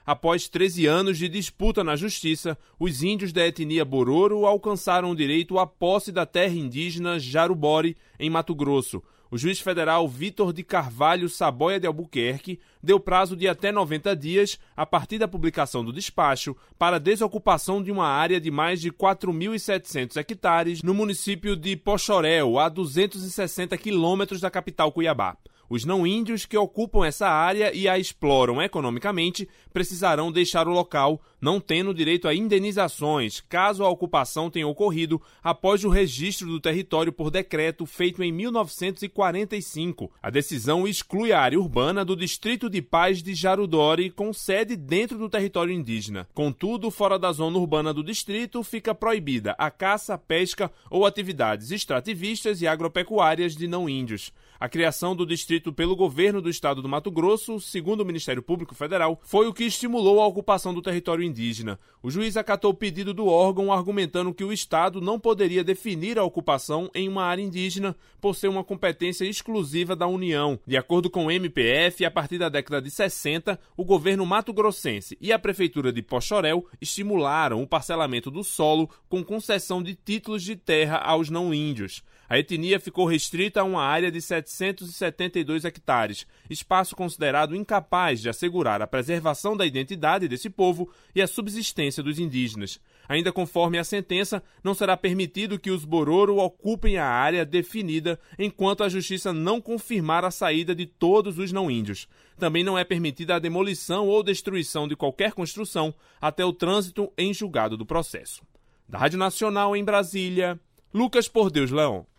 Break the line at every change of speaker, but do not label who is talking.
Após 13 anos de disputa na justiça, os índios da etnia Bororo alcançaram o direito à posse da terra indígena Jarubori, em Mato Grosso. O juiz federal Vitor de Carvalho Saboia de Albuquerque deu prazo de até 90 dias, a partir da publicação do despacho, para a desocupação de uma área de mais de 4.700 hectares no município de Poxoréu, a 260 quilômetros da capital Cuiabá. Os não-índios que ocupam essa área e a exploram economicamente precisarão deixar o local, não tendo direito a indenizações, caso a ocupação tenha ocorrido após o registro do território por decreto feito em 1945. A decisão exclui a área urbana do Distrito de Paz de Jarudori, com sede dentro do território indígena. Contudo, fora da zona urbana do distrito, fica proibida a caça, pesca ou atividades extrativistas e agropecuárias de não-índios. A criação do distrito pelo governo do estado do Mato Grosso, segundo o Ministério Público Federal, foi o que estimulou a ocupação do território indígena. O juiz acatou o pedido do órgão, argumentando que o estado não poderia definir a ocupação em uma área indígena por ser uma competência exclusiva da União. De acordo com o MPF, a partir da década de 60, o governo mato-grossense e a prefeitura de Poxoréu estimularam o parcelamento do solo com concessão de títulos de terra aos não-índios. A etnia ficou restrita a uma área de 772 hectares, espaço considerado incapaz de assegurar a preservação da identidade desse povo e a subsistência dos indígenas. Ainda conforme a sentença, não será permitido que os Bororo ocupem a área definida enquanto a justiça não confirmar a saída de todos os não-índios. Também não é permitida a demolição ou destruição de qualquer construção até o trânsito em julgado do processo. Da Rádio Nacional em Brasília, Lucas Por Deus Leão.